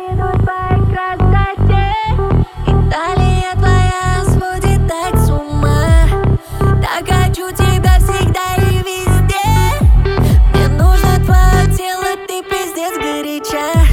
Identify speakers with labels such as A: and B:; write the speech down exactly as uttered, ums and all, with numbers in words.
A: завидую твоей красоте.
B: Италия твоя сводит так с ума. Так хочу тебя всегда и везде. Мне нужно твое тело, ты пиздец горяча.